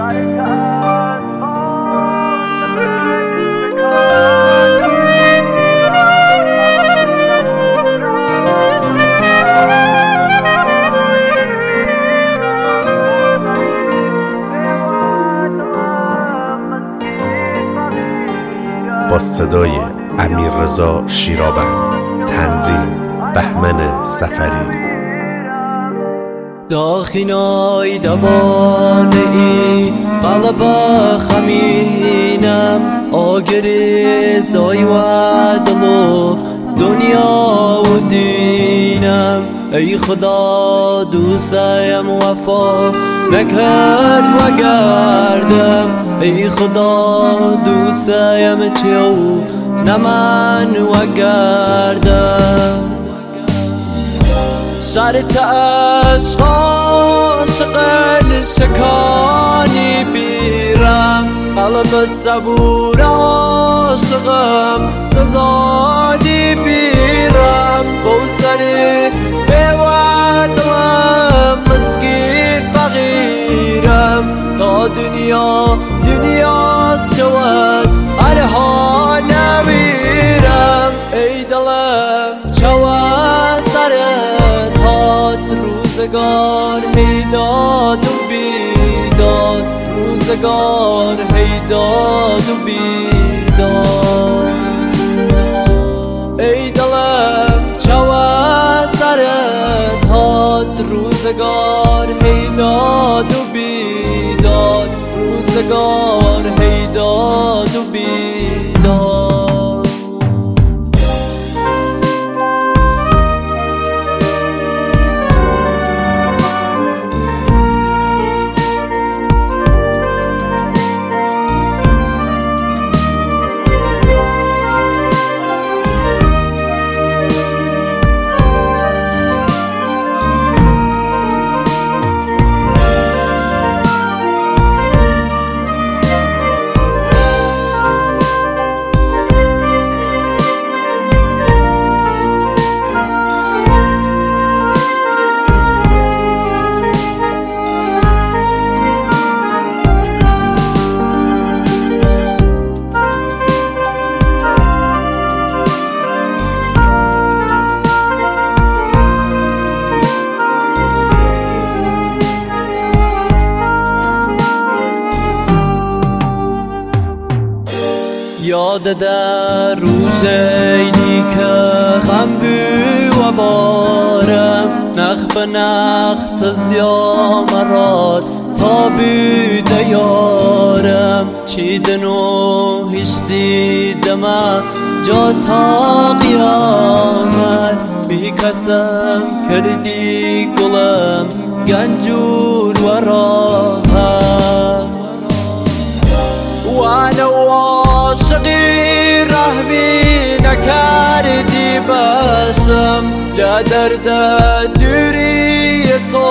با صدای امیررضا شیراوند، تنظیم بهمن سفری. داخینای دوانه ای قلب خمینم، آگری دای و دلو دنیا و دینم. ای خدا دوستم وفا نکرد و گردم، ای خدا دوستم چیو نمن و گردم. شرط عشق عاشق شکانی بیرم، قلب صبور عاشقم سزانی بیرم. بوسری بیودم مسکین فقیرم، تا دنیا شود هر حال ویرم. ای دلم چوا سرت هات روزگار هیداد و بیداد، روزگار هیداد و بیداد. ای دلم چوا سرت هات روزگار هیداد و بیداد، روزگار هیداد و بیداد. یاد در روزی که غم بو و بارم، نخ به نخ سزیا مراد تا بوده یارم. چیدن و هیچ دیدم جا تا قیامت، بی کسم کردی گلم گنجور و راحت. وانا عاشقی رحمی نکردی بسم، لا درد دوری تو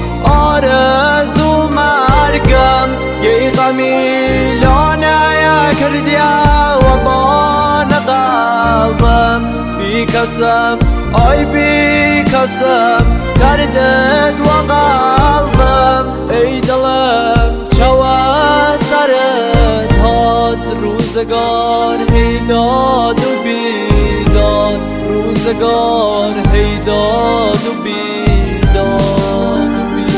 آرزو مرگم. یه غمی لانه کردی و بان قلبم، بی کسم آی بی کسم دردت و قلبم. ای دلم چوا سرت هات روزگار هیداد و بیداد، روزگار هیداد و بیداد.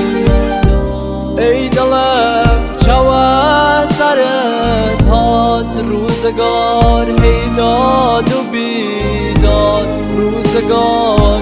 ای دلم چوا سرت هات روزگار هیداد و بیداد، روزگار